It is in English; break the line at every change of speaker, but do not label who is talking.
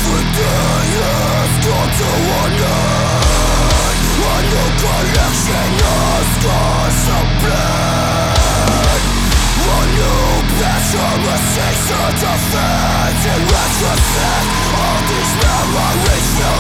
Everything has come to an end. A new collection of scars of blood. A new passion mistakes to defend. In retrospect, all these memories feel